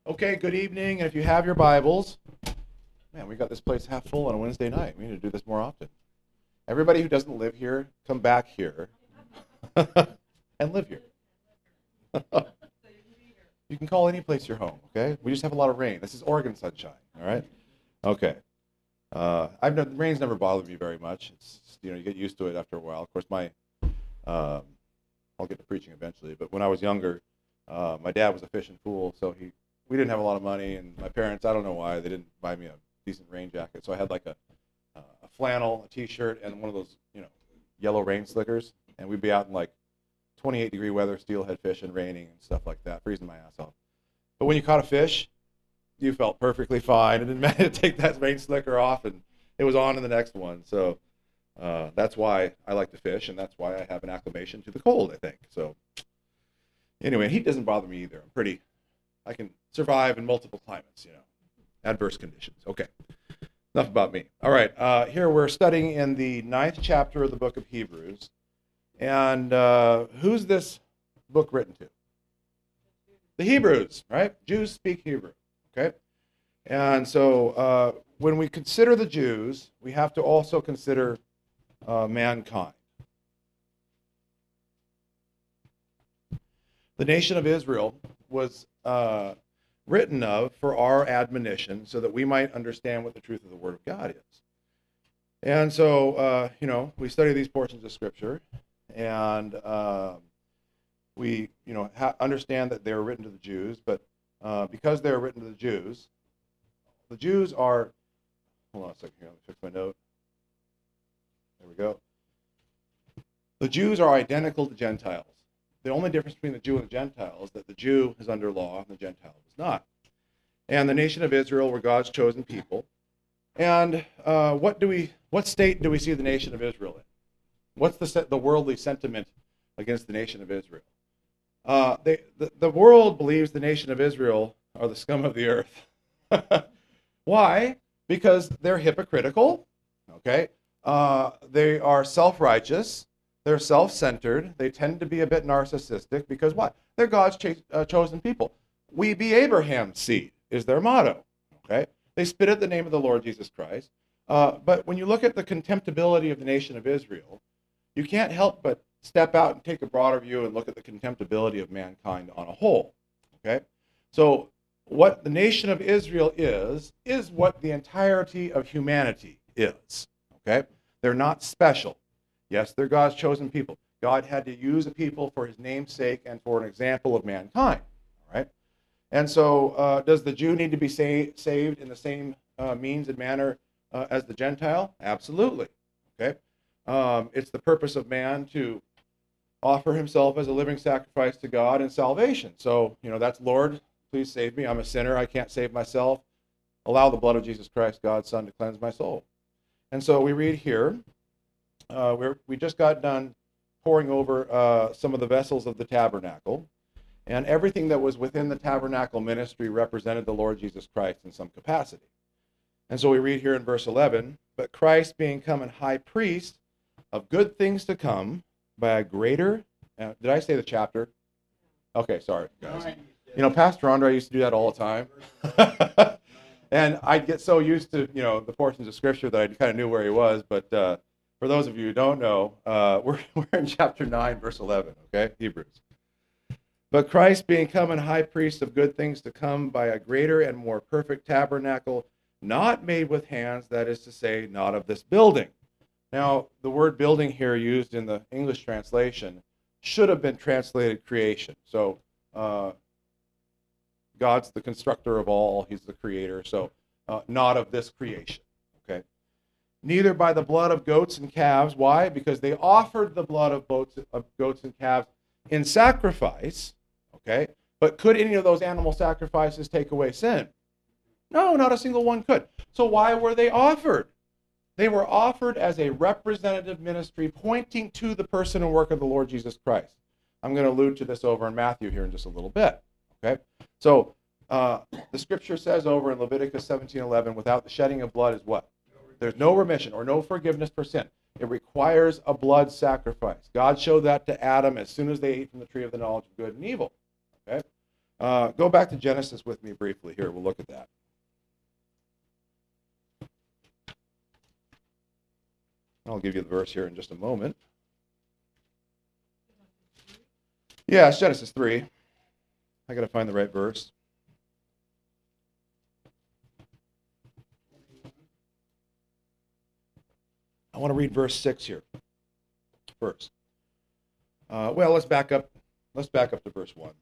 Okay, good evening. And if you have your Bibles, man, we got this place half full on a Wednesday night. We need to do this more often. Everybody who doesn't live here, come back here and live here. You can call any place your home, okay? We just have a lot of rain. This is Oregon sunshine, all right? Okay. Rain's never bothered me very much. It's you get used to it after a while. Of course, I'll get to preaching eventually, but when I was younger, my dad was a fishing fool, so we didn't have a lot of money, and my parents, I don't know why, they didn't buy me a decent rain jacket, so I had like a flannel, a t-shirt, and one of those, yellow rain slickers, and we'd be out in like 28-degree weather, steelhead fishing, raining, and stuff like that, freezing my ass off. But when you caught a fish, you felt perfectly fine. It didn't matter to take that rain slicker off, and it was on to the next one. So that's why I like to fish, and that's why I have an acclimation to the cold, I think. So anyway, heat doesn't bother me either. I can survive in multiple climates, adverse conditions. Okay, enough about me. All right, here we're studying in the 9th chapter of the book of Hebrews. And who's this book written to? The Hebrews, right? Jews speak Hebrew, okay? And so when we consider the Jews, we have to also consider mankind. The nation of Israel was written of for our admonition so that we might understand what the truth of the Word of God is. And so, we study these portions of Scripture, and we, understand that they're written to the Jews, but because they're written to the Jews are, hold on a second here, let me fix my note. There we go. The Jews are identical to Gentiles. The only difference between the Jew and the Gentile is that the Jew is under law and the Gentile is not. And the nation of Israel were God's chosen people. And what state do we see the nation of Israel in? What's the worldly sentiment against the nation of Israel? The world believes the nation of Israel are the scum of the earth. Why? Because they're hypocritical, okay? They are self-righteous. They're self-centered. They tend to be a bit narcissistic because what? They're God's chosen people. We be Abraham's seed is their motto, okay? They spit at the name of the Lord Jesus Christ. But when you look at the contemptibility of the nation of Israel, you can't help but step out and take a broader view and look at the contemptibility of mankind on a whole, okay? So what the nation of Israel is what the entirety of humanity is, okay? They're not special. Yes, they're God's chosen people. God had to use a people for his name's sake and for an example of mankind, all right? And so does the Jew need to be saved in the same means and manner as the Gentile? Absolutely, okay? It's the purpose of man to offer himself as a living sacrifice to God in salvation. So, that's Lord, please save me. I'm a sinner. I can't save myself. Allow the blood of Jesus Christ, God's Son, to cleanse my soul. And so we read here, we just got done pouring over some of the vessels of the tabernacle, and everything that was within the tabernacle ministry represented the Lord Jesus Christ in some capacity. And so we read here in verse 11, but Christ being come an high priest of good things to come by a greater, did I say the chapter? Okay, sorry, guys. Pastor Andre used to do that all the time. And I'd get so used to, the portions of Scripture that I kind of knew where he was. But for those of you who don't know, we're in chapter 9, verse 11, okay? Hebrews. But Christ being come an high priest of good things to come by a greater and more perfect tabernacle, not made with hands, that is to say, not of this building. Now, the word building here used in the English translation should have been translated creation. So God's the constructor of all. He's the creator. So not of this creation. Okay. Neither by the blood of goats and calves. Why? Because they offered the blood of goats and calves in sacrifice. Okay. But could any of those animal sacrifices take away sin? No, not a single one could. So why were they offered? They were offered as a representative ministry pointing to the person and work of the Lord Jesus Christ. I'm going to allude to this over in Matthew here in just a little bit. Okay, so the Scripture says over in Leviticus 17:11, without the shedding of blood is what? There's no remission or no forgiveness for sin. It requires a blood sacrifice. God showed that to Adam as soon as they ate from the tree of the knowledge of good and evil. Okay, Go back to Genesis with me briefly here. We'll look at that. I'll give you the verse here in just a moment. Yeah, it's Genesis 3. I got to find the right verse. I want to read verse 6 here first. Well, let's back up. Let's back up to verse 1.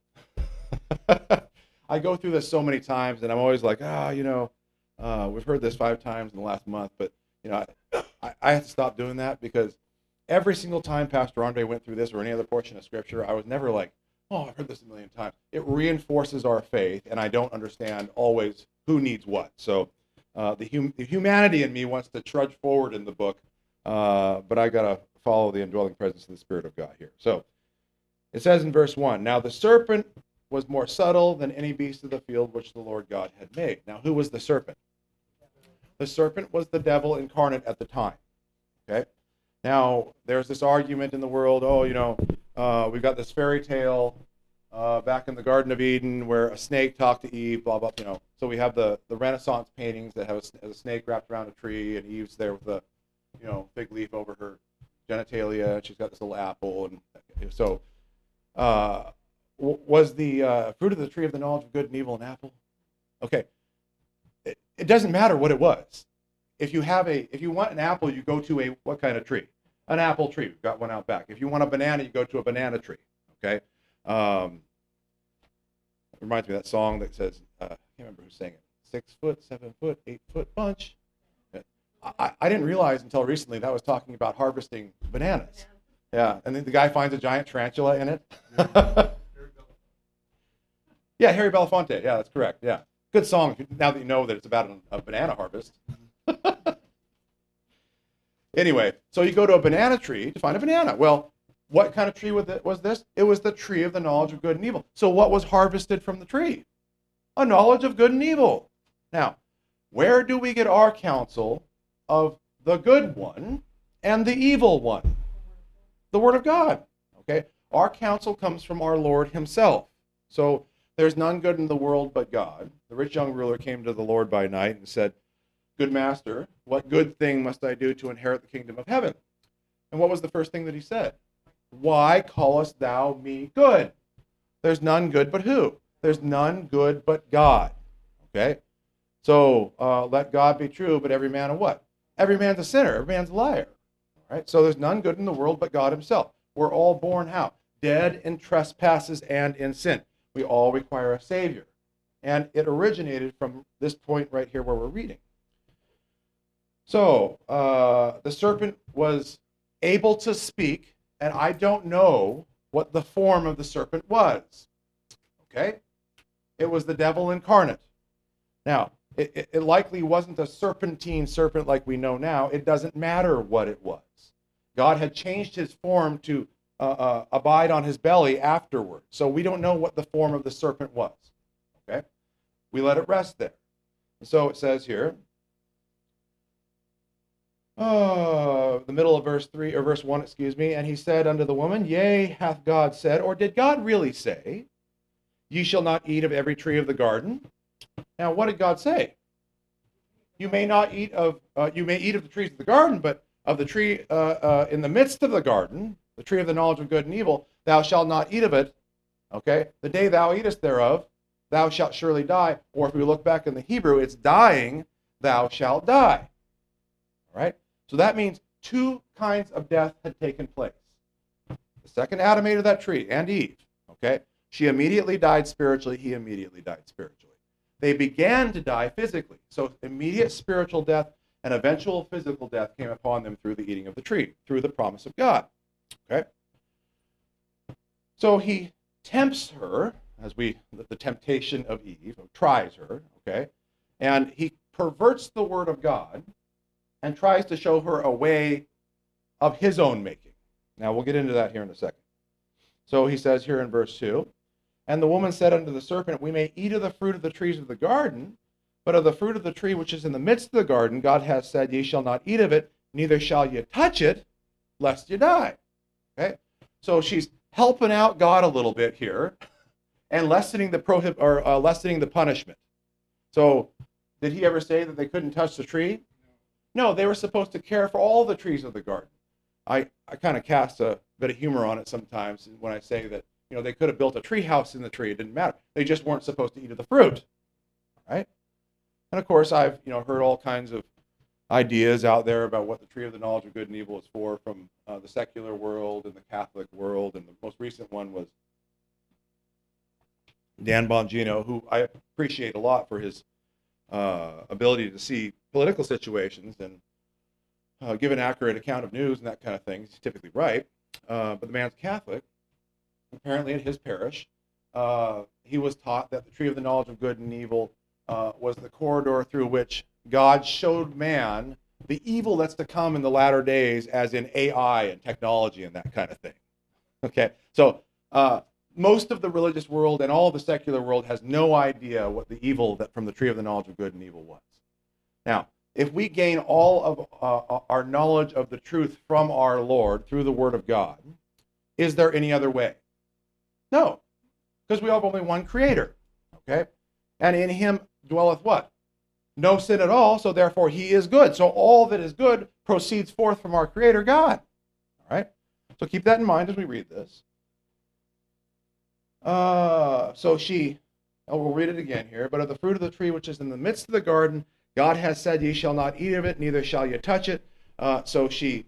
I go through this so many times, and I'm always like, we've heard this 5 times in the last month, but I have to stop doing that, because every single time Pastor Andre went through this or any other portion of Scripture, I was never like, oh, I've heard this a million times. It reinforces our faith, and I don't understand always who needs what. So the humanity in me wants to trudge forward in the book, but I got to follow the indwelling presence of the Spirit of God here. So it says in verse 1, now the serpent was more subtle than any beast of the field which the Lord God had made. Now, who was the serpent? The serpent was the devil incarnate at the time. Okay? Now, there's this argument in the world, we've got this fairy tale back in the Garden of Eden where a snake talked to Eve, blah, blah, So we have the Renaissance paintings that have a snake wrapped around a tree, and Eve's there with a, fig leaf over her genitalia, and she's got this little apple. And so, was the fruit of the tree of the knowledge of good and evil an apple? Okay. It doesn't matter what it was. If you want an apple, you go to what kind of tree? An apple tree. We've got one out back. If you want a banana, you go to a banana tree. Okay. It reminds me of that song that says, I can't remember who sang it. 6 foot, 7 foot, 8 foot bunch. I didn't realize until recently that was talking about harvesting bananas. Yeah, and then the guy finds a giant tarantula in it. Yeah, Harry Belafonte. Yeah, that's correct. Yeah. Good song, now that you know that it's about a banana harvest. Anyway, so you go to a banana tree to find a banana. Well, what kind of tree was this? It was the tree of the knowledge of good and evil. So what was harvested from the tree? A knowledge of good and evil. Now, where do we get our counsel of the good one and the evil one? The Word of God. Okay? Our counsel comes from our Lord himself. So there's none good in the world but God. The rich young ruler came to the Lord by night and said, good master, what good thing must I do to inherit the kingdom of heaven? And what was the first thing that he said? Why callest thou me good? There's none good but who? There's none good but God. Okay? So let God be true, but every man a what? Every man's a sinner. Every man's a liar. All right? So there's none good in the world but God himself. We're all born how? Dead in trespasses and in sin. We all require a Savior. And it originated from this point right here where we're reading. So the serpent was able to speak, and I don't know what the form of the serpent was. Okay? It was the devil incarnate. Now, it likely wasn't a serpentine serpent like we know now. It doesn't matter what it was. God had changed his form to abide on his belly afterward. So we don't know what the form of the serpent was. Okay? We let it rest there. And so it says here, the middle of verse 3 or verse 1, and he said unto the woman, yea, hath God said, or did God really say, ye shall not eat of every tree of the garden? Now, what did God say? You may not eat of, you may eat of the trees of the garden, but of the tree in the midst of the garden, the tree of the knowledge of good and evil, thou shalt not eat of it. Okay? The day thou eatest thereof, thou shalt surely die. Or if we look back in the Hebrew, it's dying, thou shalt die. All right? So that means 2 kinds of death had taken place. The second Adam ate of that tree, and Eve. Okay? She immediately died spiritually. He immediately died spiritually. They began to die physically. So immediate spiritual death and eventual physical death came upon them through the eating of the tree, through the promise of God. Okay? So he tempts her, the temptation of Eve, tries her, okay? And he perverts the word of God and tries to show her a way of his own making. Now, we'll get into that here in a second. So he says here in verse 2, and the woman said unto the serpent, we may eat of the fruit of the trees of the garden, but of the fruit of the tree which is in the midst of the garden, God hath said, ye shall not eat of it, neither shall ye touch it, lest ye die. Okay? So she's helping out God a little bit here, and lessening lessening the punishment. So, did he ever say that they couldn't touch the tree? No, they were supposed to care for all the trees of the garden. I kind of cast a bit of humor on it sometimes when I say that, they could have built a tree house in the tree. It didn't matter. They just weren't supposed to eat of the fruit, right? And of course, I've heard all kinds of ideas out there about what the tree of the knowledge of good and evil is for, from the secular world and the Catholic world. And the most recent one was Dan Bongino, who I appreciate a lot for his ability to see political situations and give an accurate account of news and that kind of thing. He's typically right. But the man's Catholic. Apparently at his parish, he was taught that the tree of the knowledge of good and evil was the corridor through which God showed man the evil that's to come in the latter days, as in AI and technology and that kind of thing. Okay, so most of the religious world and all of the secular world has no idea what the evil that from the tree of the knowledge of good and evil was. Now, if we gain all of our knowledge of the truth from our Lord through the Word of God, is there any other way? No, because we have only one Creator, okay? And in Him dwelleth what? No sin at all, so therefore He is good. So all that is good proceeds forth from our Creator God, all right? So keep that in mind as we read this. We'll read it again here. But of the fruit of the tree which is in the midst of the garden, God has said, ye shall not eat of it, neither shall ye touch it. So she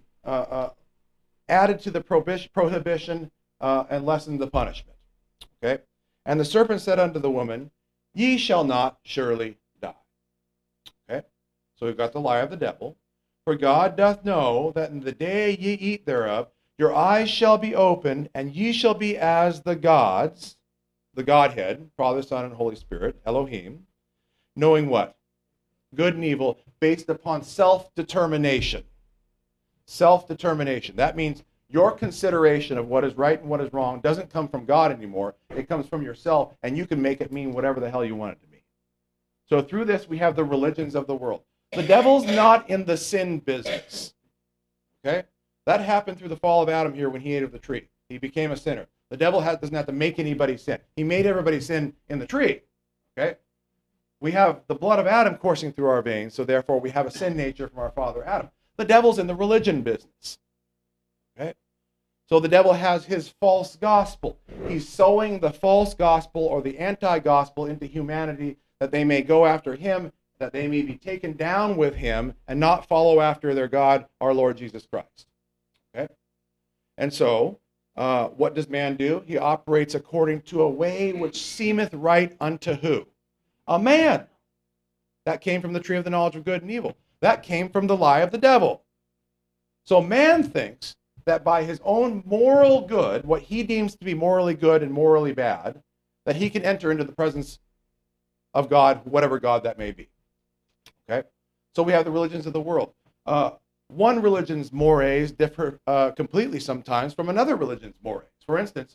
added to the prohibition and lessened the punishment. Okay? And the serpent said unto the woman, ye shall not surely die. Okay? So we've got the lie of the devil. For God doth know that in the day ye eat thereof, your eyes shall be opened, and ye shall be as the gods, the Godhead, Father, Son, and Holy Spirit, Elohim, knowing what? Good and evil, based upon self-determination. Self-determination. That means your consideration of what is right and what is wrong doesn't come from God anymore. It comes from yourself, and you can make it mean whatever the hell you want it to mean. So through this, we have the religions of the world. The devil's not in the sin business. Okay? That happened through the fall of Adam here when he ate of the tree. He became a sinner. The devil doesn't have to make anybody sin. He made everybody sin in the tree. Okay? We have the blood of Adam coursing through our veins, so therefore we have a sin nature from our father Adam. The devil's in the religion business. Okay? So the devil has his false gospel. He's sowing the false gospel or the anti-gospel into humanity that they may go after him, that they may be taken down with him and not follow after their God, our Lord Jesus Christ. Okay? And so, what does man do? He operates according to a way which seemeth right unto who? A man. That came from the tree of the knowledge of good and evil. That came from the lie of the devil. So man thinks that by his own moral good, what he deems to be morally good and morally bad, that he can enter into the presence of God, whatever God that may be. Okay? So we have the religions of the world. One religion's mores differ completely sometimes from another religion's mores. For instance,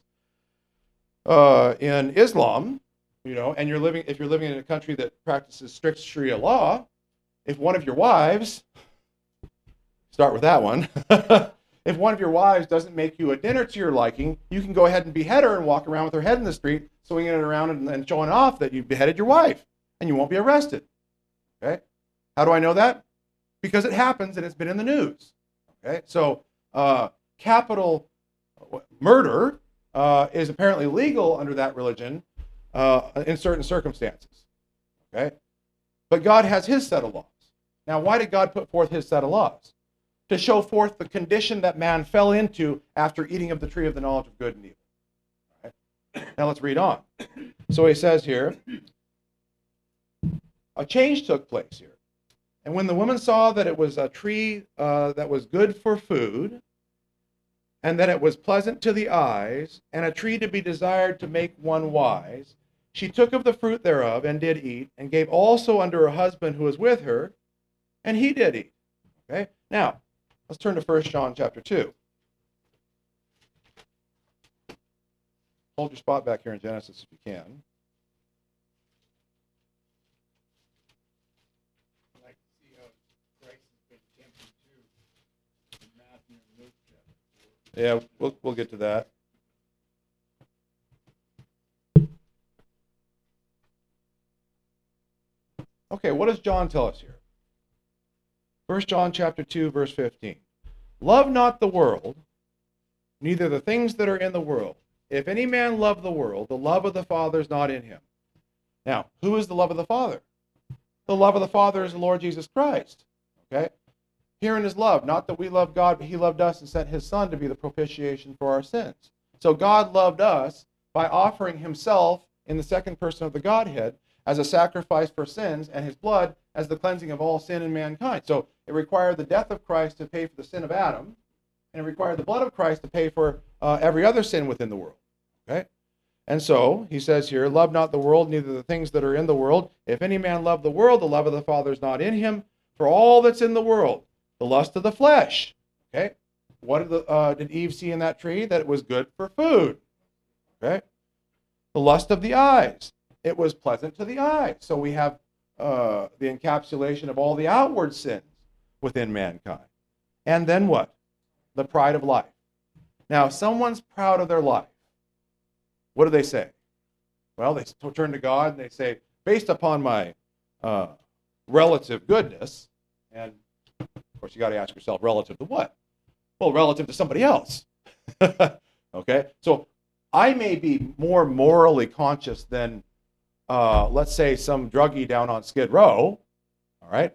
in Islam, and if you're living in a country that practices strict Sharia law, if one of your wives, start with that one, if one of your wives doesn't make you a dinner to your liking, you can go ahead and behead her and walk around with her head in the street, swinging it around and showing off that you beheaded your wife, and you won't be arrested. Okay? How do I know that? Because it happens and it's been in the news. Okay? So capital murder is apparently legal under that religion in certain circumstances. Okay? But God has his set of laws. Now, why did God put forth his set of laws? To show forth the condition that man fell into after eating of the tree of the knowledge of good and evil. All right? Now let's read on. So he says here, a change took place here. And when the woman saw that it was a tree that was good for food, and that it was pleasant to the eyes, and a tree to be desired to make one wise, she took of the fruit thereof, and did eat, and gave also unto her husband who was with her, and he did eat. Okay? Now, let's turn to 1 John chapter 2. Hold your spot back here in Genesis if you can. Yeah, we'll get to that. Okay, what does John tell us here? 1 John chapter 2, verse 15. Love not the world, neither the things that are in the world. If any man love the world, the love of the Father is not in him. Now, who is the love of the Father? The love of the Father is the Lord Jesus Christ. Okay? Herein is love, not that we love God, but he loved us and sent his Son to be the propitiation for our sins. So God loved us by offering himself in the second person of the Godhead as a sacrifice for sins, and his blood as the cleansing of all sin in mankind. So it required the death of Christ to pay for the sin of Adam, and it required the blood of Christ to pay for every other sin within the world. Okay? And so he says here, love not the world, neither the things that are in the world. If any man love the world, the love of the Father is not in him. For all that's in the world, the lust of the flesh. Okay? What did Eve see in that tree? That it was good for food. Okay? The lust of the eyes. It was pleasant to the eyes. So we have the encapsulation of all the outward sins within mankind. And then what? The pride of life. Now, if someone's proud of their life, what do they say? Well, they turn to God and they say, based upon my relative goodness, and of course you got to ask yourself, relative to what? Well, relative to somebody else. Okay? So I may be more morally conscious than let's say some druggie down on Skid Row, all right?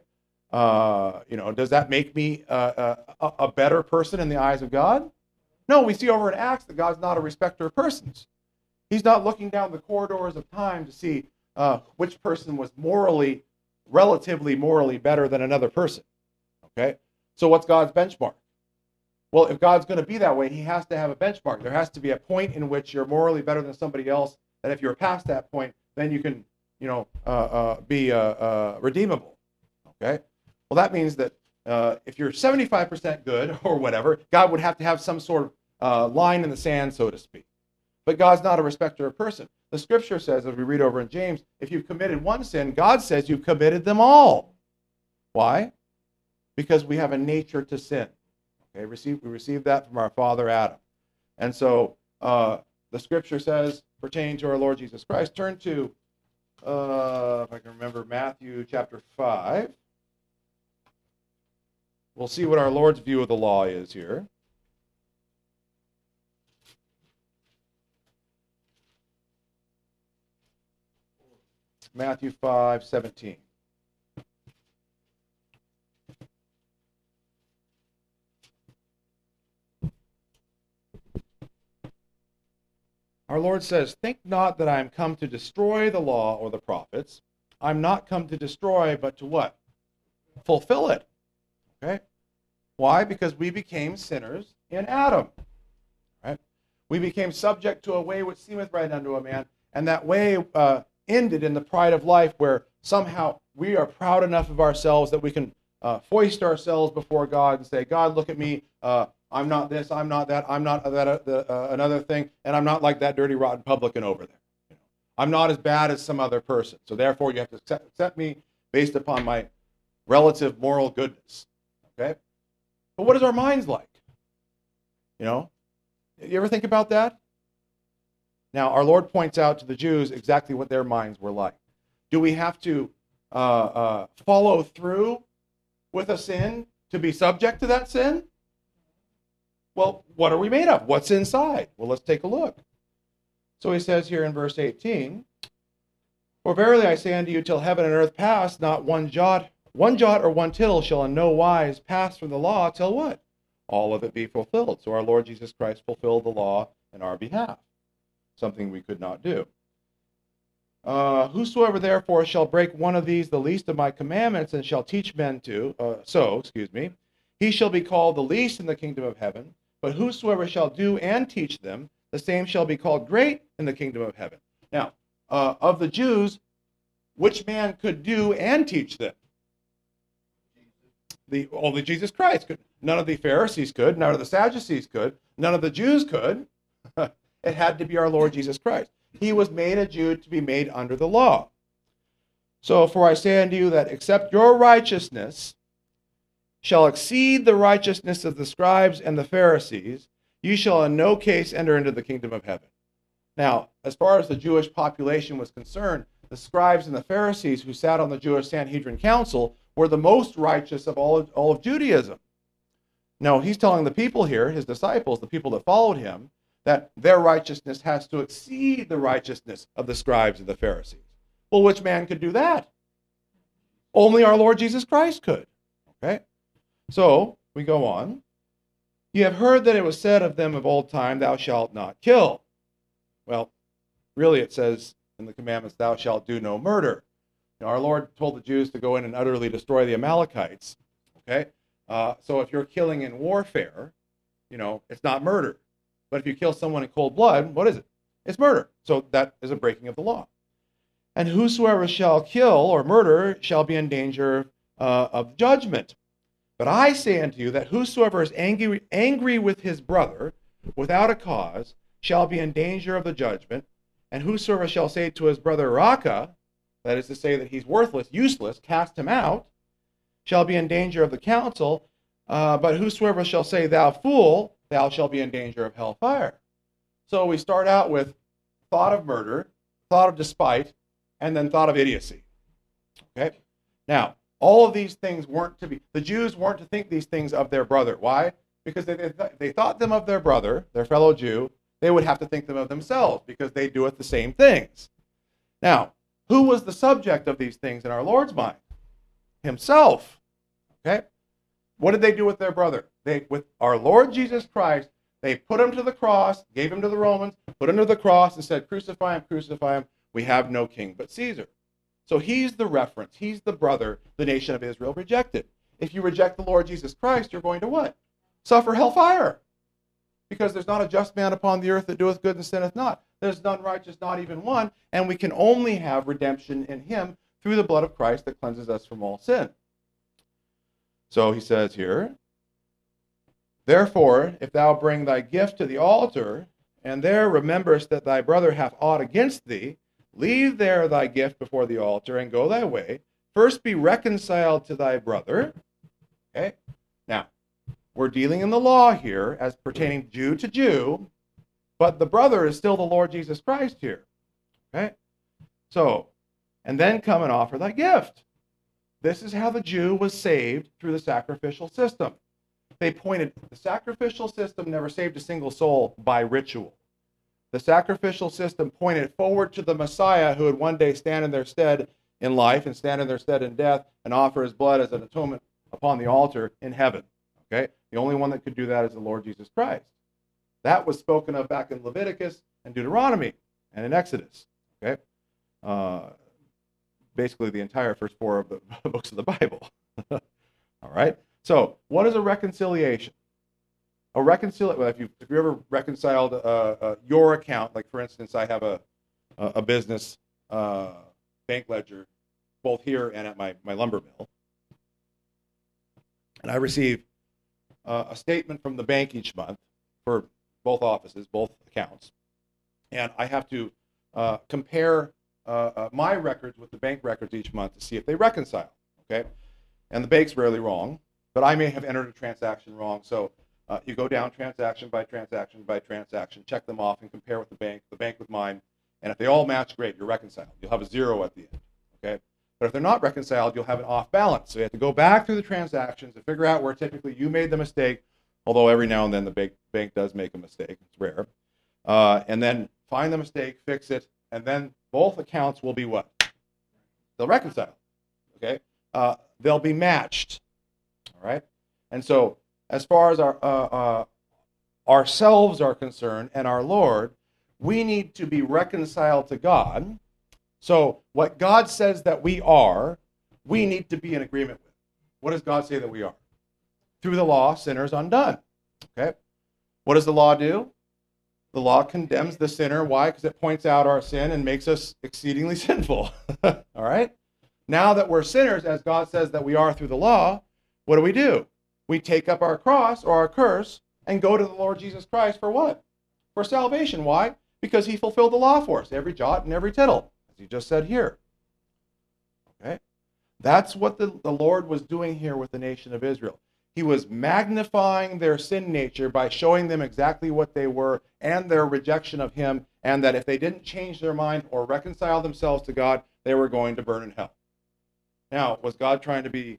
Does that make me a better person in the eyes of God? No, we see over in Acts that God's not a respecter of persons. He's not looking down the corridors of time to see which person was relatively morally better than another person, okay? So what's God's benchmark? Well, if God's going to be that way, he has to have a benchmark. There has to be a point in which you're morally better than somebody else, and if you're past that point, then you can, be redeemable. Okay? Well, that means that if you're 75% good or whatever, God would have to have some sort of line in the sand, so to speak. But God's not a respecter of person. The scripture says, as we read over in James, if you've committed one sin, God says you've committed them all. Why? Because we have a nature to sin. Okay, we received that from our father Adam. And so the scripture says, pertaining to our Lord Jesus Christ, turn to, if I can remember, Matthew chapter 5. We'll see what our Lord's view of the law is here. Matthew 5:17. Our Lord says, think not that I am come to destroy the law or the prophets. I'm not come to destroy, but to what? Fulfill it. Okay? Why? Because we became sinners in Adam. Right? We became subject to a way which seemeth right unto a man, and that way ended in the pride of life, where somehow we are proud enough of ourselves that we can foist ourselves before God and say, God, look at me. I'm not this, I'm not that, I'm not that another thing, and I'm not like that dirty, rotten publican over there. I'm not as bad as some other person, so therefore you have to accept me based upon my relative moral goodness. Okay? But what is our minds like? You ever think about that? Now, our Lord points out to the Jews exactly what their minds were like. Do we have to follow through with a sin to be subject to that sin? Well, what are we made of? What's inside? Well, let's take a look. So he says here in verse 18, for verily I say unto you, till heaven and earth pass, not one jot or one tittle shall in no wise pass from the law till what? All of it be fulfilled. So our Lord Jesus Christ fulfilled the law in our behalf, something we could not do. Whosoever therefore shall break one of these, the least of my commandments, and shall teach men he shall be called the least in the kingdom of heaven. But whosoever shall do and teach them, the same shall be called great in the kingdom of heaven. Now, of the Jews, which man could do and teach them? Only Jesus Christ could. None of the Pharisees could. None of the Sadducees could. None of the Jews could. It had to be our Lord Jesus Christ. He was made a Jew to be made under the law. So, for I say unto you that except your righteousness shall exceed the righteousness of the scribes and the Pharisees, you shall in no case enter into the kingdom of heaven. Now, as far as the Jewish population was concerned, the scribes and the Pharisees who sat on the Jewish Sanhedrin Council were the most righteous of all of Judaism. No, he's telling the people here, his disciples, the people that followed him, that their righteousness has to exceed the righteousness of the scribes and the Pharisees. Well, which man could do that? Only our Lord Jesus Christ could. Okay? So, we go on. You have heard that it was said of them of old time, thou shalt not kill. Well, really it says in the commandments, thou shalt do no murder. Now, our Lord told the Jews to go in and utterly destroy the Amalekites. Okay? So if you're killing in warfare, it's not murder. But if you kill someone in cold blood, what is it? It's murder. So that is a breaking of the law. And whosoever shall kill or murder shall be in danger of judgment. But I say unto you that whosoever is angry with his brother without a cause shall be in danger of the judgment. And whosoever shall say to his brother Raka, that is to say that he's worthless, useless, cast him out, shall be in danger of the council. But whosoever shall say, thou fool, thou shalt be in danger of hellfire. So we start out with thought of murder, thought of despite, and then thought of idiocy. Okay? Now, all of these things the Jews weren't to think these things of their brother. Why? Because they thought them of their brother, their fellow Jew. They would have to think them of themselves because they doeth the same things. Now, who was the subject of these things in our Lord's mind? Himself. Okay? What did they do with their brother? With our Lord Jesus Christ, they put him to the cross, gave him to the Romans, put him to the cross and said, crucify him, crucify him. We have no king but Caesar. So he's the reference. He's the brother the nation of Israel rejected. If you reject the Lord Jesus Christ, you're going to what? Suffer hellfire. Because there's not a just man upon the earth that doeth good and sinneth not. There's none righteous, not even one. And we can only have redemption in him through the blood of Christ that cleanses us from all sin. So he says here, therefore, if thou bring thy gift to the altar, and there rememberest that thy brother hath aught against thee, leave there thy gift before the altar, and go thy way. First be reconciled to thy brother. Okay? Now, we're dealing in the law here as pertaining Jew to Jew, but the brother is still the Lord Jesus Christ here. Okay? So, and then come and offer thy gift. This is how the Jew was saved through the sacrificial system. The sacrificial system never saved a single soul by ritual. The sacrificial system pointed forward to the Messiah who would one day stand in their stead in life and stand in their stead in death and offer his blood as an atonement upon the altar in heaven. Okay? The only one that could do that is the Lord Jesus Christ. That was spoken of back in Leviticus and Deuteronomy and in Exodus. Okay? Basically the entire first four of the books of the Bible. All right? So, what is a reconciliation? Well, if you ever reconciled your account, like for instance, I have a business bank ledger, both here and at my lumber mill, and I receive a statement from the bank each month for both offices, both accounts, and I have to compare my records with the bank records each month to see if they reconcile. Okay, and the bank's rarely wrong, but I may have entered a transaction wrong, so. You go down transaction by transaction by transaction, check them off, and compare with the bank with mine. And if they all match, great, you're reconciled. You'll have a zero at the end. Okay? But if they're not reconciled, you'll have an off balance. So you have to go back through the transactions and figure out where typically you made the mistake, although every now and then the bank does make a mistake. It's rare. And then find the mistake, fix it, and then both accounts will be what? They'll reconcile. Okay? They'll be matched. All right? And so, as far as ourselves are concerned and our Lord, we need to be reconciled to God. So what God says that we are, we need to be in agreement with. What does God say that we are? Through the law, sinners undone. Okay? What does the law do? The law condemns the sinner. Why? Because it points out our sin and makes us exceedingly sinful. All right? Now that we're sinners, as God says that we are through the law, what do? We take up our cross or our curse and go to the Lord Jesus Christ for what? For salvation. Why? Because he fulfilled the law for us, every jot and every tittle, as he just said here. Okay? That's what the Lord was doing here with the nation of Israel. He was magnifying their sin nature by showing them exactly what they were and their rejection of him, and that if they didn't change their mind or reconcile themselves to God, they were going to burn in hell. Now, was God trying to be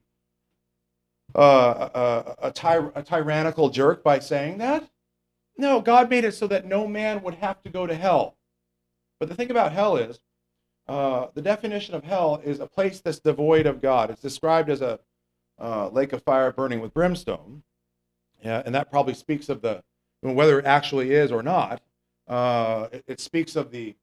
a tyrannical jerk by saying that? No, God made it so that no man would have to go to hell. But the thing about hell is, the definition of hell is a place that's devoid of God. It's described as a lake of fire burning with brimstone. Yeah, and that probably speaks of whether it actually is or not. It speaks of the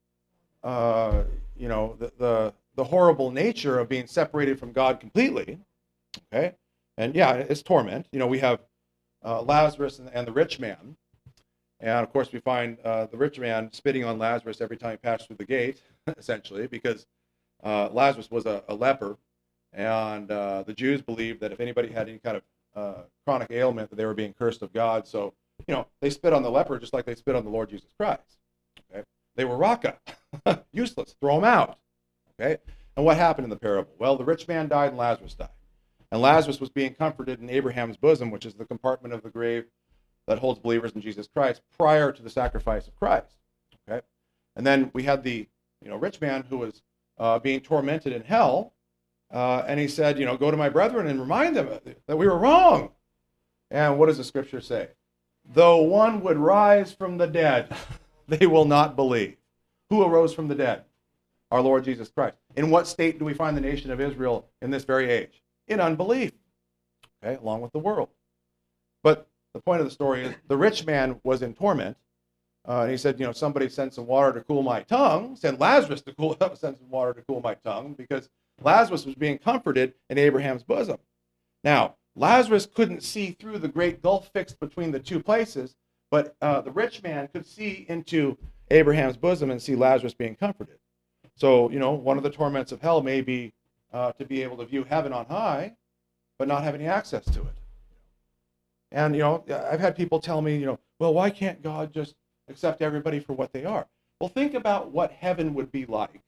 horrible nature of being separated from God completely. Okay, and yeah, it's torment. We have Lazarus and the rich man, and of course we find the rich man spitting on Lazarus every time he passed through the gate, essentially, because Lazarus was a leper, and the Jews believed that if anybody had any kind of chronic ailment, that they were being cursed of God. So they spit on the leper just like they spit on the Lord Jesus Christ. Okay, they were raka, useless, throw them out. Okay, and what happened in the parable? Well, the rich man died and Lazarus died. And Lazarus was being comforted in Abraham's bosom, which is the compartment of the grave that holds believers in Jesus Christ prior to the sacrifice of Christ. Okay, and then we had the rich man who was being tormented in hell, and he said, go to my brethren and remind them that we were wrong. And what does the scripture say? Though one would rise from the dead, they will not believe. Who arose from the dead? Our Lord Jesus Christ. In what state do we find the nation of Israel in this very age? In unbelief, okay, along with the world. But the point of the story is the rich man was in torment. And he said, somebody send some water to cool my tongue. Send Lazarus to send some water to cool my tongue, because Lazarus was being comforted in Abraham's bosom. Now, Lazarus couldn't see through the great gulf fixed between the two places, but the rich man could see into Abraham's bosom and see Lazarus being comforted. So, one of the torments of hell may be to be able to view heaven on high, but not have any access to it. And, I've had people tell me, well, why can't God just accept everybody for what they are? Well, think about what heaven would be like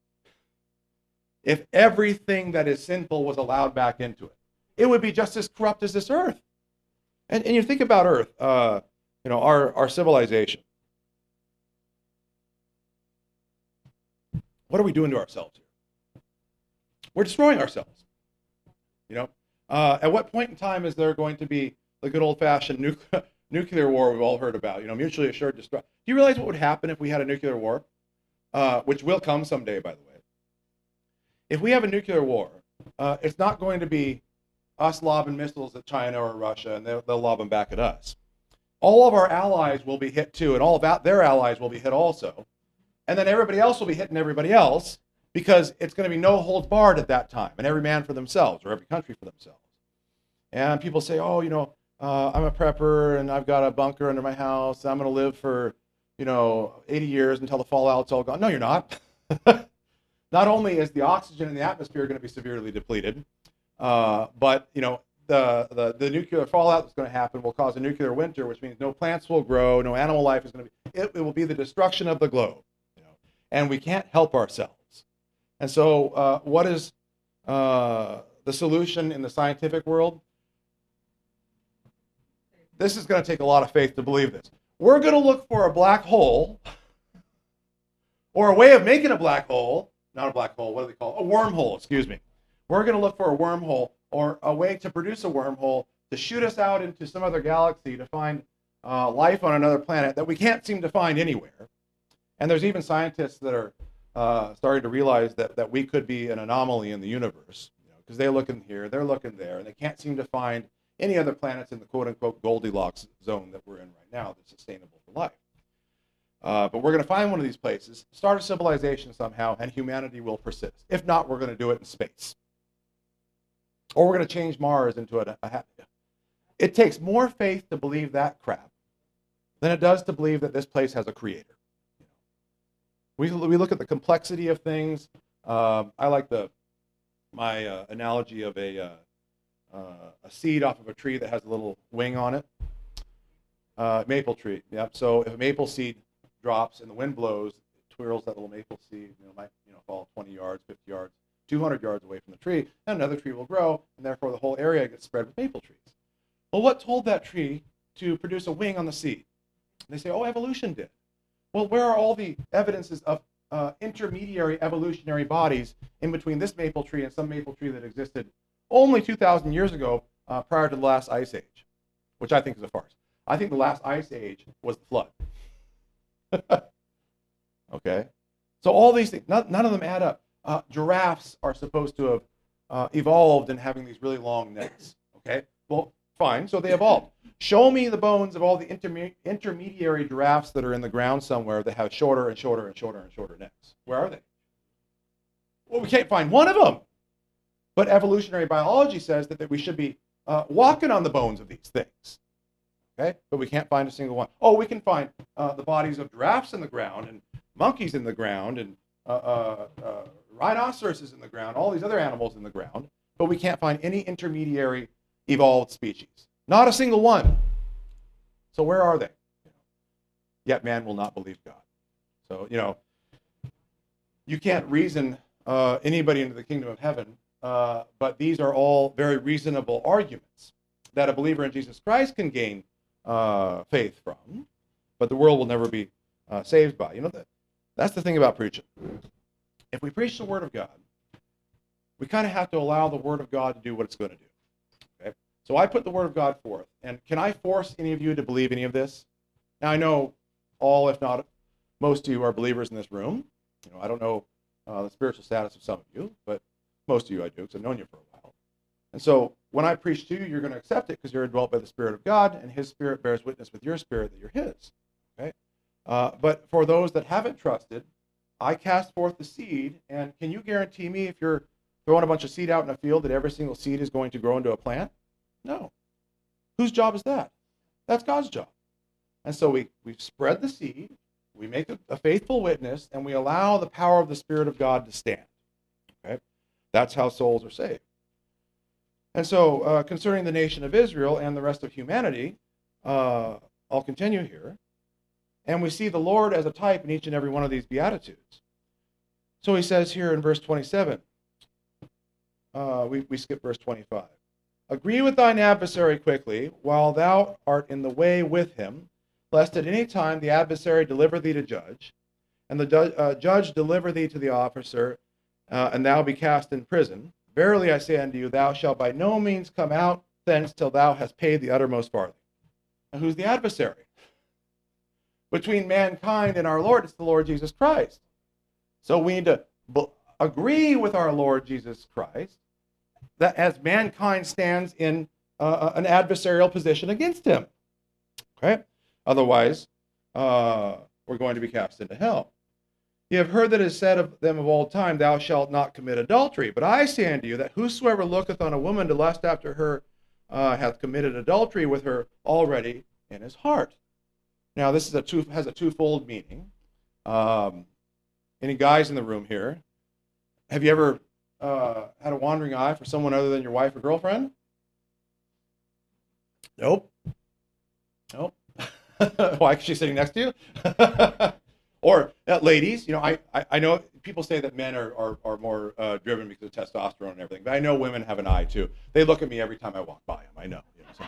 if everything that is sinful was allowed back into it. It would be just as corrupt as this earth. And you think about earth, our civilization. What are we doing to ourselves here? We're destroying ourselves. At what point in time is there going to be the good old-fashioned nuclear war we've all heard about? Mutually assured destruction. Do you realize what would happen if we had a nuclear war? Which will come someday, by the way. If we have a nuclear war, it's not going to be us lobbing missiles at China or Russia, and they'll lob them back at us. All of our allies will be hit too, and all of their allies will be hit also. And then everybody else will be hitting everybody else, because it's going to be no holds barred at that time, and every man for themselves, or every country for themselves. And people say, I'm a prepper, and I've got a bunker under my house, and I'm going to live for, 80 years until the fallout's all gone. No, you're not. Not only is the oxygen in the atmosphere going to be severely depleted, but, the nuclear fallout that's going to happen will cause a nuclear winter, which means no plants will grow, no animal life is going to be, it will be the destruction of the globe. And we can't help ourselves. And so what is the solution in the scientific world? This is going to take a lot of faith to believe this. We're going to look for a black hole, or a way of making a black hole, not a black hole, what do they call it? A wormhole, excuse me. We're going to look for a wormhole, or a way to produce a wormhole to shoot us out into some other galaxy to find life on another planet that we can't seem to find anywhere. And there's even scientists that are starting to realize that we could be an anomaly in the universe, because they look in here, they're looking there, and they can't seem to find any other planets in the quote-unquote Goldilocks zone that we're in right now that's sustainable for life. But we're going to find one of these places, start a civilization somehow, and humanity will persist. If not, we're going to do it in space. Or we're going to change Mars into a It takes more faith to believe that crap than it does to believe that this place has a creator. We look at the complexity of things. I like my analogy of a seed off of a tree that has a little wing on it. Maple tree. Yep. So if a maple seed drops and the wind blows, it twirls that little maple seed. Might fall 20 yards, 50 yards, 200 yards away from the tree, and another tree will grow, and therefore the whole area gets spread with maple trees. Well, what told that tree to produce a wing on the seed? And they say, evolution did. Well, where are all the evidences of intermediary evolutionary bodies in between this maple tree and some maple tree that existed only 2,000 years ago prior to the last ice age, which I think is a farce. I think the last ice age was the flood. Okay? So all these things, none of them add up. Giraffes are supposed to have evolved in having these really long necks. Okay? Well, fine, so they evolved. Show me the bones of all the intermediary giraffes that are in the ground somewhere that have shorter and shorter and shorter and shorter necks. Where are they? Well, we can't find one of them. But evolutionary biology says that we should be walking on the bones of these things. Okay? But we can't find a single one. Oh, we can find the bodies of giraffes in the ground and monkeys in the ground and rhinoceroses in the ground, all these other animals in the ground, but we can't find any intermediary evolved species. Not a single one. So where are they? Yet man will not believe God. So, you can't reason anybody into the kingdom of heaven, but these are all very reasonable arguments that a believer in Jesus Christ can gain faith from, but the world will never be saved by. That's the thing about preaching. If we preach the Word of God, we kind of have to allow the Word of God to do what it's going to do. Okay? So I put the Word of God forth, and can I force any of you to believe any of this? Now I know all, if not most of you, are believers in this room. I don't know the spiritual status of some of you, but most of you I do, because I've known you for a while. And so when I preach to you, you're going to accept it because you're indwelt by the Spirit of God, and His Spirit bears witness with your spirit that you're His. Okay? But for those that haven't trusted, I cast forth the seed, and can you guarantee me if you're throwing a bunch of seed out in a field that every single seed is going to grow into a plant? No. Whose job is that? That's God's job. And so we spread the seed, we make a faithful witness, and we allow the power of the Spirit of God to stand. Okay? That's how souls are saved. And so concerning the nation of Israel and the rest of humanity, I'll continue here. And we see the Lord as a type in each and every one of these Beatitudes. So he says here in verse 27, we skip verse 25. Agree with thine adversary quickly, while thou art in the way with him, lest at any time the adversary deliver thee to judge, and the judge deliver thee to the officer, and thou be cast in prison. Verily I say unto you, thou shalt by no means come out thence till thou hast paid the uttermost farthing. Now who's the adversary? Between mankind and our Lord, it's the Lord Jesus Christ. So we need to agree with our Lord Jesus Christ that as mankind stands in an adversarial position against him. Okay? Otherwise, we're going to be cast into hell. You have heard that it is said of them of old time, thou shalt not commit adultery. But I say unto you that whosoever looketh on a woman to lust after her hath committed adultery with her already in his heart. Now, this is has a twofold meaning. Any guys in the room here? Have you ever had a wandering eye for someone other than your wife or girlfriend? Nope. Why? Because she's sitting next to you? Or ladies, I know people say that men are more driven because of testosterone and everything, but I know women have an eye too. They look at me every time I walk by them. I know. So.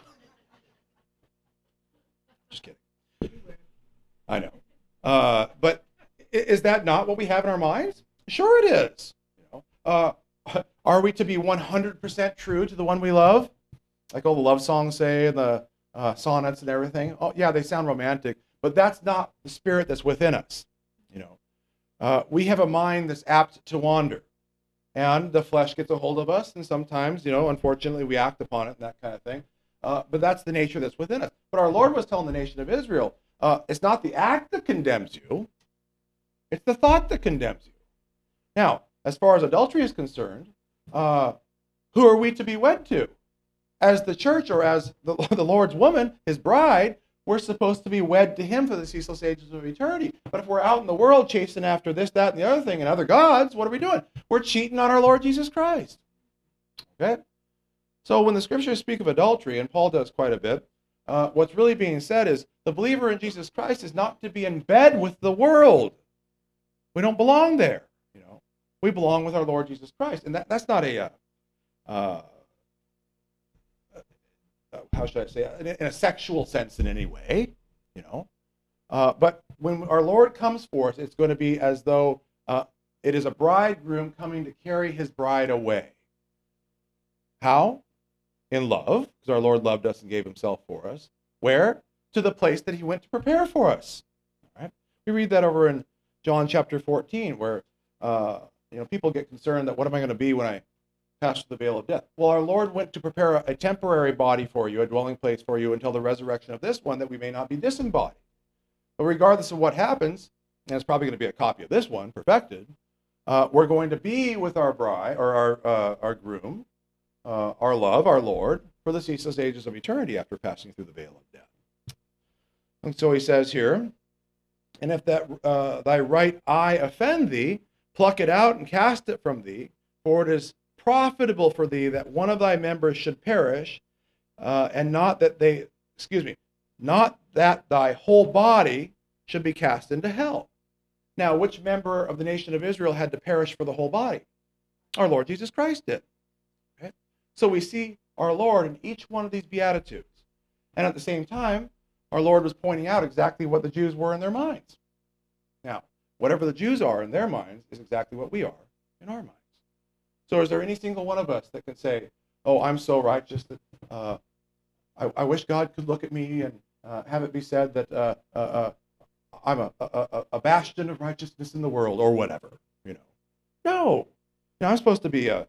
Just kidding. I know. But is that not what we have in our minds? Sure it is. Are we to be 100% true to the one we love? Like all the love songs say, and the sonnets and everything. Oh, yeah, they sound romantic, but that's not the spirit that's within us. We have a mind that's apt to wander, and the flesh gets a hold of us, and sometimes, unfortunately, we act upon it and that kind of thing. But that's the nature that's within us. But our Lord was telling the nation of Israel, it's not the act that condemns you, it's the thought that condemns you. Now, as far as adultery is concerned, who are we to be wed to? As the church, or as the Lord's woman, his bride, we're supposed to be wed to him for the ceaseless ages of eternity. But if we're out in the world chasing after this, that, and the other thing, and other gods, what are we doing? We're cheating on our Lord Jesus Christ. Okay? So when the scriptures speak of adultery, and Paul does quite a bit, what's really being said is the believer in Jesus Christ is not to be in bed with the world. We don't belong there. We belong with our Lord Jesus Christ. And that's not how should I say it? In a sexual sense in any way, But when our Lord comes for us, it's going to be as though It is a bridegroom coming to carry his bride away. How? In love, because our Lord loved us and gave himself for us. Where? To the place that he went to prepare for us. All right? We read that over in John chapter 14, where people get concerned that what am I going to be when I pass through the veil of death? Well, our Lord went to prepare a temporary body for you, a dwelling place for you until the resurrection of this one, that we may not be disembodied. But regardless of what happens, and it's probably going to be a copy of this one, perfected, we're going to be with our bride, or our groom, our love, our Lord, for the ceaseless ages of eternity after passing through the veil of death. And so he says here, and if that thy right eye offend thee, pluck it out and cast it from thee, for it is profitable for thee that one of thy members should perish, and not that thy whole body should be cast into hell. Now, which member of the nation of Israel had to perish for the whole body? Our Lord Jesus Christ did. Okay? So we see our Lord in each one of these Beatitudes. And at the same time, our Lord was pointing out exactly what the Jews were in their minds. Now, whatever the Jews are in their minds is exactly what we are in our minds. So is there any single one of us that can say, oh, I'm so righteous that I wish God could look at me and have it be said that I'm a bastion of righteousness in the world, or whatever, No. I'm supposed to be a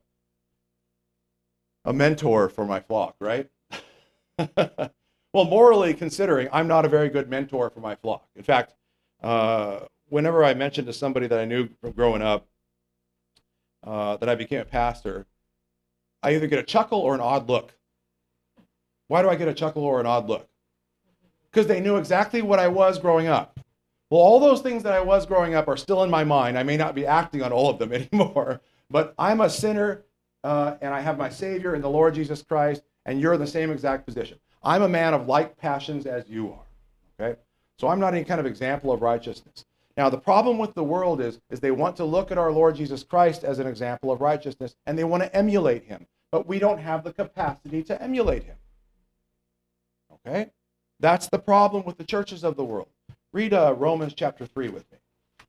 mentor for my flock, right? Well, morally considering, I'm not a very good mentor for my flock. In fact, whenever I mentioned to somebody that I knew from growing up that I became a pastor, I either get a chuckle or an odd look. Why do I get a chuckle or an odd look? Because they knew exactly what I was growing up. Well, all those things that I was growing up are still in my mind. I may not be acting on all of them anymore, but I'm a sinner, and I have my Savior in the Lord Jesus Christ, and you're in the same exact position. I'm a man of like passions as you are, okay? So I'm not any kind of example of righteousness. Now, the problem with the world is they want to look at our Lord Jesus Christ as an example of righteousness, and they want to emulate him, but we don't have the capacity to emulate him, okay? That's the problem with the churches of the world. Read Romans chapter 3 with me.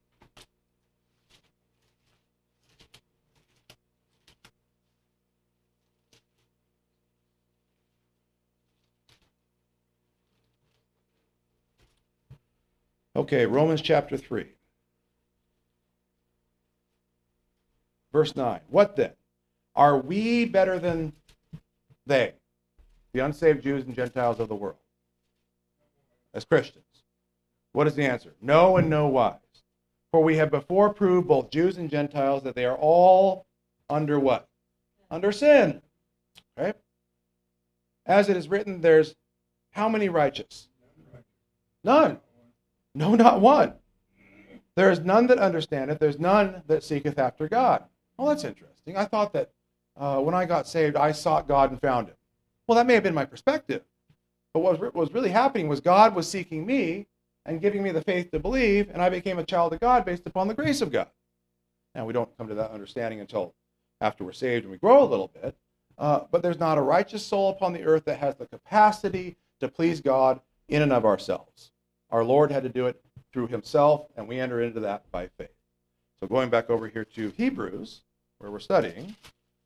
Okay, Romans chapter 3. Verse 9. What then? Are we better than they, the unsaved Jews and Gentiles of the world, as Christians? What is the answer? No, and no wise. For we have before proved, both Jews and Gentiles, that they are all under what? Under sin. Okay? As it is written, there's how many righteous? None. No, not one. There is none that understandeth. There's none that seeketh after God. Well, that's interesting. I thought that when I got saved, I sought God and found him. Well, that may have been my perspective. But what was really happening was God was seeking me and giving me the faith to believe, and I became a child of God based upon the grace of God. Now, we don't come to that understanding until after we're saved and we grow a little bit, but there's not a righteous soul upon the earth that has the capacity to please God in and of ourselves. Our Lord had to do it through himself, and we enter into that by faith. So going back over here to Hebrews, where we're studying,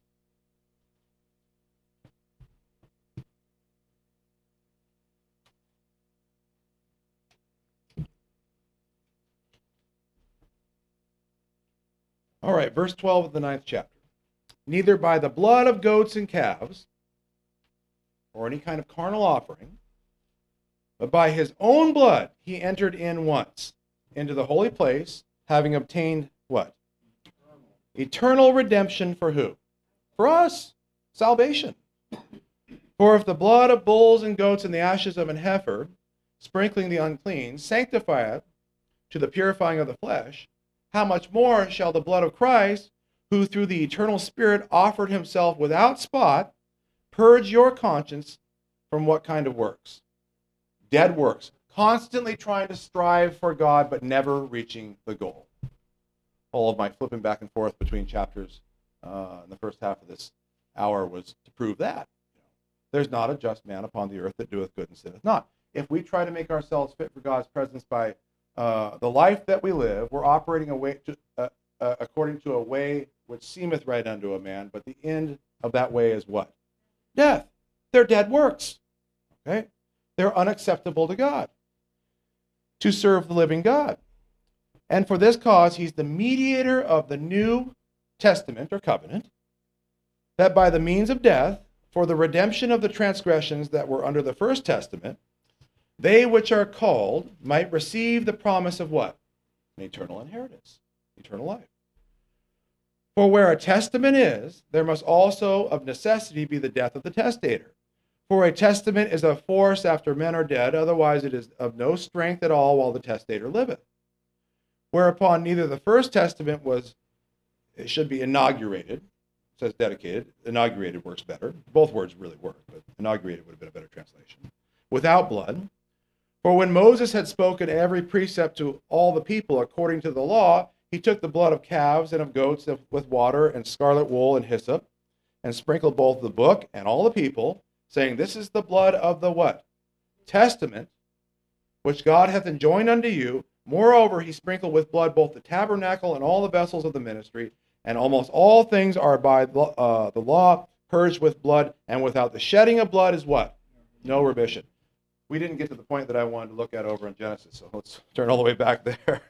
all right, verse 12 of the 9th chapter. Neither by the blood of goats and calves, or any kind of carnal offering, but by his own blood he entered in once into the holy place, having obtained what? Eternal redemption for who? For us. Salvation. For if the blood of bulls and goats and the ashes of an heifer, sprinkling the unclean, sanctifieth to the purifying of the flesh, how much more shall the blood of Christ, who through the eternal Spirit offered himself without spot, purge your conscience from what kind of works? Dead works. Constantly trying to strive for God, but never reaching the goal. All of my flipping back and forth between chapters in the first half of this hour was to prove that. There's not a just man upon the earth that doeth good and sinneth not. If we try to make ourselves fit for God's presence by the life that we live, we're operating according to a way which seemeth right unto a man, but the end of that way is what? Death. They're dead works. Okay? They're unacceptable to God, to serve the living God. And for this cause, he's the mediator of the New Testament or covenant, that by the means of death, for the redemption of the transgressions that were under the first testament, they which are called might receive the promise of what? An eternal inheritance, eternal life. For where a testament is, there must also of necessity be the death of the testator. For a testament is of force after men are dead, otherwise it is of no strength at all while the testator liveth. Whereupon neither the first testament it should be inaugurated. It says dedicated. Inaugurated works better. Both words really work, but inaugurated would have been a better translation. Without blood. For when Moses had spoken every precept to all the people according to the law, he took the blood of calves and of goats with water and scarlet wool and hyssop, and sprinkled both the book and all the people, saying, This is the blood of the what? Testament, which God hath enjoined unto you. Moreover, he sprinkled with blood both the tabernacle and all the vessels of the ministry, and almost all things are by the law purged with blood, and without the shedding of blood is what? No remission. We didn't get to the point that I wanted to look at over in Genesis, so let's turn all the way back there.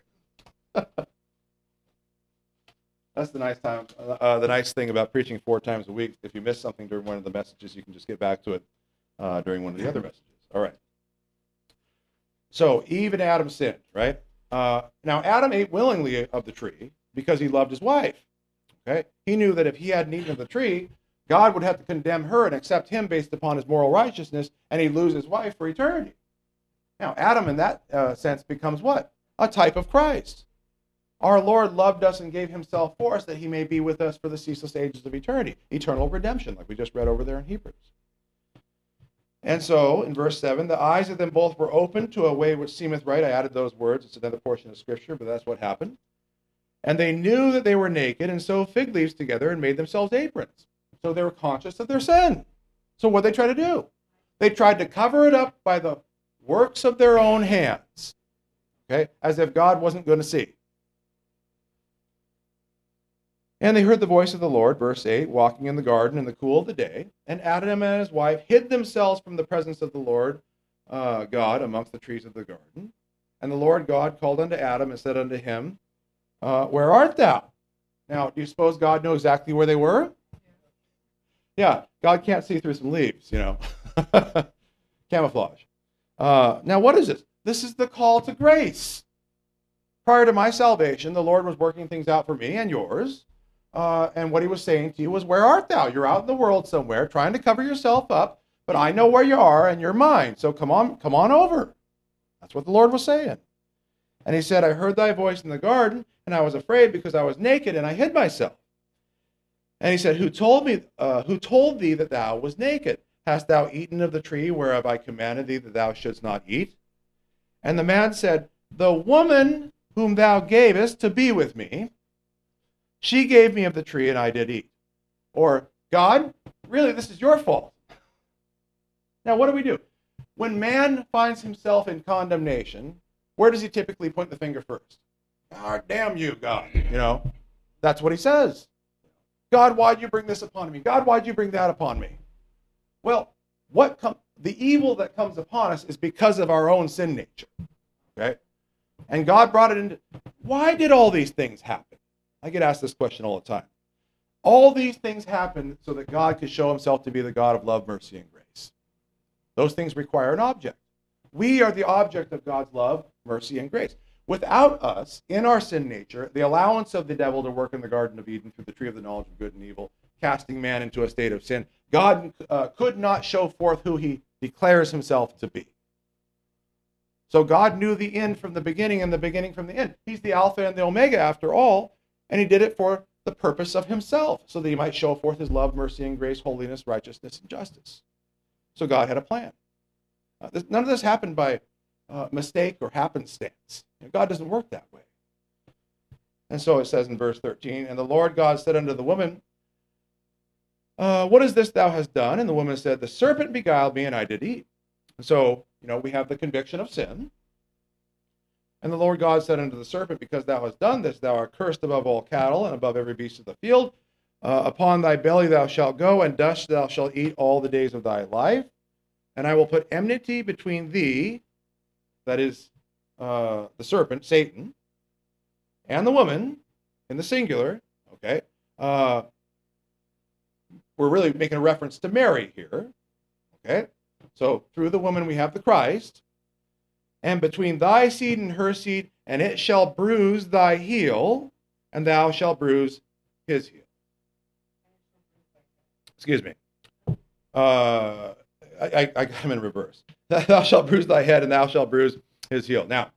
That's the nice thing about preaching 4 times a week. If you miss something during one of the messages, you can just get back to it during one of the other messages. All right. So Eve and Adam sinned, right? Now Adam ate willingly of the tree because he loved his wife. Okay, he knew that if he hadn't eaten of the tree, God would have to condemn her and accept him based upon his moral righteousness, and he'd lose his wife for eternity. Now Adam, in that sense, becomes what? A type of Christ. Our Lord loved us and gave himself for us that he may be with us for the ceaseless ages of eternity. Eternal redemption, like we just read over there in Hebrews. And so, in verse 7, the eyes of them both were opened to a way which seemeth right. I added those words. It's another portion of Scripture, but that's what happened. And they knew that they were naked, and sewed fig leaves together and made themselves aprons. So they were conscious of their sin. So what did they try to do? They tried to cover it up by the works of their own hands, okay, as if God wasn't going to see. And they heard the voice of the Lord, verse 8, walking in the garden in the cool of the day. And Adam and his wife hid themselves from the presence of the Lord God amongst the trees of the garden. And the Lord God called unto Adam and said unto him, Where art thou? Now, do you suppose God knew exactly where they were? Yeah, God can't see through some leaves, Camouflage. Now, what is this? This is the call to grace. Prior to my salvation, the Lord was working things out for me and yours. And what he was saying to you was, where art thou? You're out in the world somewhere trying to cover yourself up, but I know where you are and you're mine. So come on over. That's what the Lord was saying. And he said, I heard thy voice in the garden, and I was afraid because I was naked and I hid myself. And he said, who told thee that thou was naked? Hast thou eaten of the tree whereof I commanded thee that thou shouldst not eat? And the man said, the woman whom thou gavest to be with me, she gave me of the tree, and I did eat. Or, God, really, this is your fault. Now, what do? When man finds himself in condemnation, where does he typically point the finger first? Ah, damn you, God. That's what he says. God, why'd you bring this upon me? God, why'd you bring that upon me? Well, the evil that comes upon us is because of our own sin nature. Okay? And God brought it into, why did all these things happen? I get asked this question all the time. All these things happen so that God could show himself to be the God of love, mercy, and grace. Those things require an object. We are the object of God's love, mercy, and grace. Without us, in our sin nature, the allowance of the devil to work in the Garden of Eden through the tree of the knowledge of good and evil, casting man into a state of sin, God could not show forth who he declares himself to be. So God knew the end from the beginning and the beginning from the end. He's the Alpha and the Omega after all, and he did it for the purpose of himself, so that he might show forth his love, mercy, and grace, holiness, righteousness, and justice. So God had a plan. None of this happened by mistake or happenstance. God doesn't work that way. And so it says in verse 13, and the Lord God said unto the woman, what is this thou hast done? And the woman said, the serpent beguiled me, and I did eat. And so, we have the conviction of sin. And the Lord God said unto the serpent, because thou hast done this, thou art cursed above all cattle and above every beast of the field. Upon thy belly thou shalt go, and dust thou shalt eat all the days of thy life. And I will put enmity between thee, that is the serpent, Satan, and the woman, in the singular, okay? We're really making a reference to Mary here, okay? So through the woman we have the Christ, and between thy seed and her seed, and it shall bruise thy heel, and thou shalt bruise his heel. Excuse me. I got him in reverse. Thou shalt bruise thy head, and thou shalt bruise his heel. Now,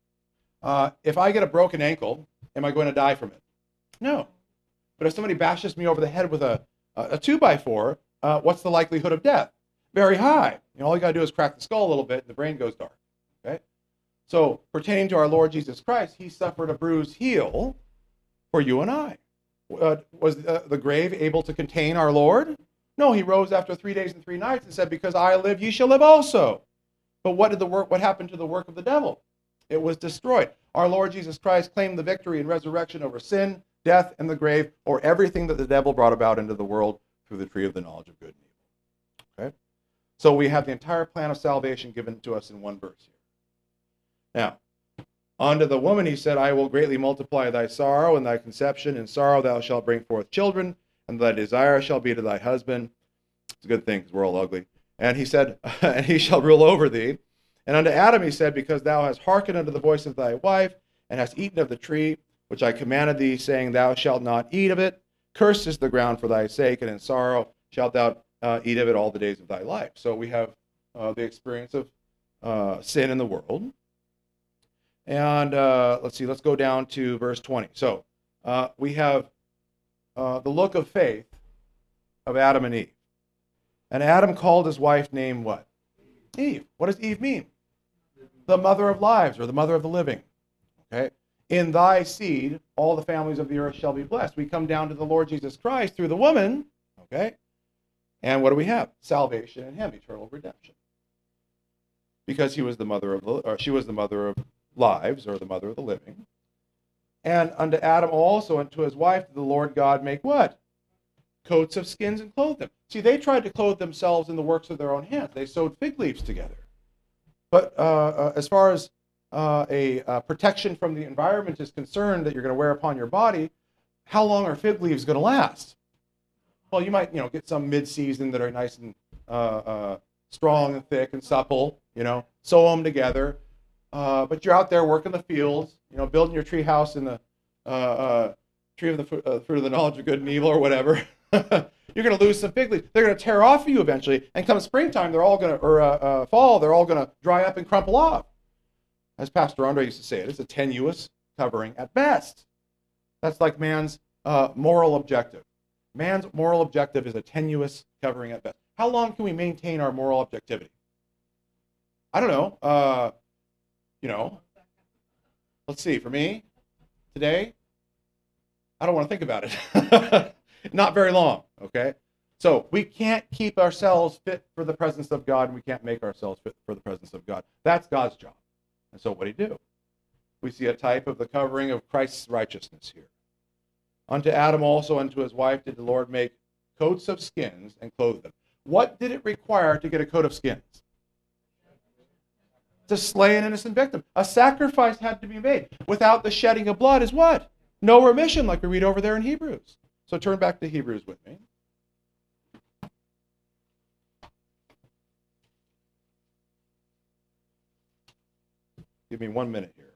if I get a broken ankle, am I going to die from it? No. But if somebody bashes me over the head with a 2x4, what's the likelihood of death? Very high. All you got to do is crack the skull a little bit, and the brain goes dark. Okay? So, pertaining to our Lord Jesus Christ, he suffered a bruised heel for you and I. Was the grave able to contain our Lord? No, he rose after 3 days and 3 nights and said, because I live, ye shall live also. But what happened to the work of the devil? It was destroyed. Our Lord Jesus Christ claimed the victory and resurrection over sin, death, and the grave, or everything that the devil brought about into the world through the tree of the knowledge of good and evil. Okay? So we have the entire plan of salvation given to us in one verse here. Now, unto the woman he said, I will greatly multiply thy sorrow and thy conception. In sorrow thou shalt bring forth children, and thy desire shall be to thy husband. It's a good thing, because we're all ugly. And he said, and he shall rule over thee. And unto Adam he said, because thou hast hearkened unto the voice of thy wife, and hast eaten of the tree which I commanded thee, saying, thou shalt not eat of it. Cursed is the ground for thy sake, and in sorrow shalt thou eat of it all the days of thy life. So we have the experience of sin in the world. And let's go down to verse 20. So we have the look of faith of Adam and Eve. And Adam called his wife named what? Eve. What does Eve mean? The mother of lives, or the mother of the living. Okay? In thy seed, all the families of the earth shall be blessed. We come down to the Lord Jesus Christ through the woman. Okay? And what do we have? Salvation in him, eternal redemption. Because he was the mother of, or she was the mother of lives, or the mother of the living. And unto Adam also, and to his wife, did the Lord God make what? Coats of skins and clothe them. See, they tried to clothe themselves in the works of their own hands. They sewed fig leaves together. But as far as a protection from the environment is concerned that you're going to wear upon your body, how long are fig leaves going to last? Well, you might, get some mid-season that are nice and strong and thick and supple, sew them together. But you're out there working the fields, building your tree house in the tree of the fruit of the knowledge of good and evil, or whatever. You're going to lose some fig leaves. They're going to tear off of you eventually, and come springtime, they're all going to, or fall, they're all going to dry up and crumple off. As Pastor Andre used to say it's a tenuous covering at best. That's like man's moral objective. Man's moral objective is a tenuous covering at best. How long can we maintain our moral objectivity? I don't know. Let's see. For me, today, I don't want to think about it. Not very long, okay? So we can't keep ourselves fit for the presence of God, and we can't make ourselves fit for the presence of God. That's God's job. And so what did he do? We see a type of the covering of Christ's righteousness here. Unto Adam also, and to his wife, did the Lord make coats of skins and clothe them. What did it require to get a coat of skins? To slay an innocent victim. A sacrifice had to be made. Without the shedding of blood is what? No remission, like we read over there in Hebrews. So turn back to Hebrews with me. Give me 1 minute here.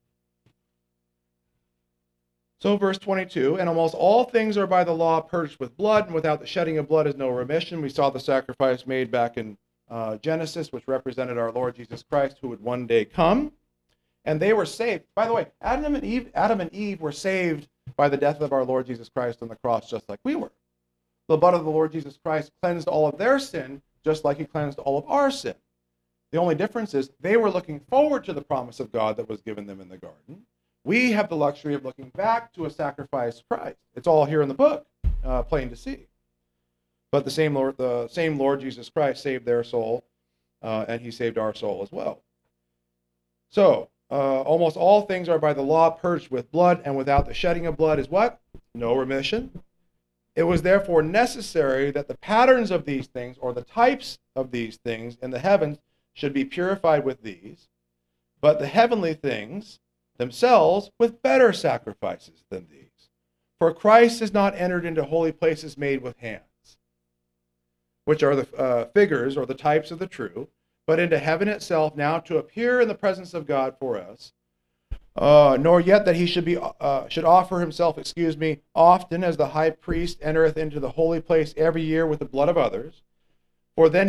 So verse 22, and almost all things are by the law purged with blood, and without the shedding of blood is no remission. We saw the sacrifice made back in Genesis, which represented our Lord Jesus Christ, who would one day come. And they were saved. By the way, Adam and Eve were saved by the death of our Lord Jesus Christ on the cross, just like we were. The blood of the Lord Jesus Christ cleansed all of their sin, just like he cleansed all of our sin. The only difference is they were looking forward to the promise of God that was given them in the garden. We have the luxury of looking back to a sacrificed Christ. It's all here in the book, plain to see. But the same Lord Jesus Christ saved their soul, and he saved our soul as well. So almost all things are by the law purged with blood, and without the shedding of blood is what? No remission. It was therefore necessary that the patterns of these things, or the types of these things in the heavens, should be purified with these, but the heavenly things themselves with better sacrifices than these. For Christ has not entered into holy places made with hands, which are the figures or the types of the true, but into heaven itself, now to appear in the presence of God for us, nor yet that he should offer himself, often as the high priest entereth into the holy place every year with the blood of others. For then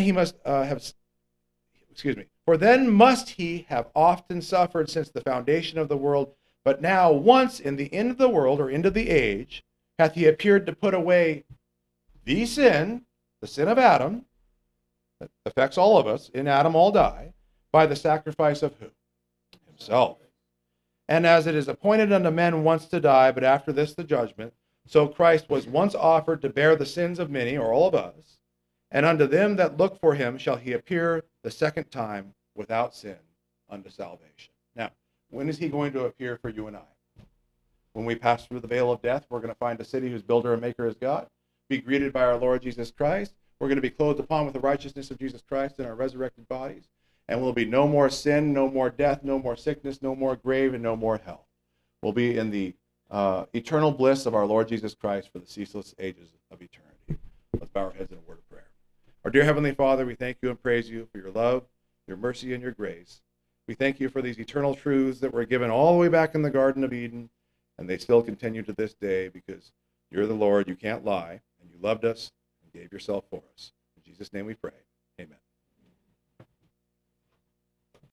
must he have often suffered since the foundation of the world. But now, once in the end of the world, or end of the age, hath he appeared to put away the sin of Adam, that affects all of us. In Adam all die, by the sacrifice of who? Himself. And as it is appointed unto men once to die, but after this the judgment, so Christ was once offered to bear the sins of many, or all of us, and unto them that look for him shall he appear the second time without sin unto salvation. Now, when is he going to appear for you and I? When we pass through the veil of death, we're going to find a city whose builder and maker is God, be greeted by our Lord Jesus Christ. We're going to be clothed upon with the righteousness of Jesus Christ in our resurrected bodies. And will be no more sin, no more death, no more sickness, no more grave, and no more hell. We'll be in the eternal bliss of our Lord Jesus Christ for the ceaseless ages of eternity. Let's bow our heads in a word of prayer. Our dear Heavenly Father, we thank you and praise you for your love, your mercy, and your grace. We thank you for these eternal truths that were given all the way back in the Garden of Eden, and they still continue to this day because you're the Lord, you can't lie, and you loved us and gave yourself for us. In Jesus' name we pray.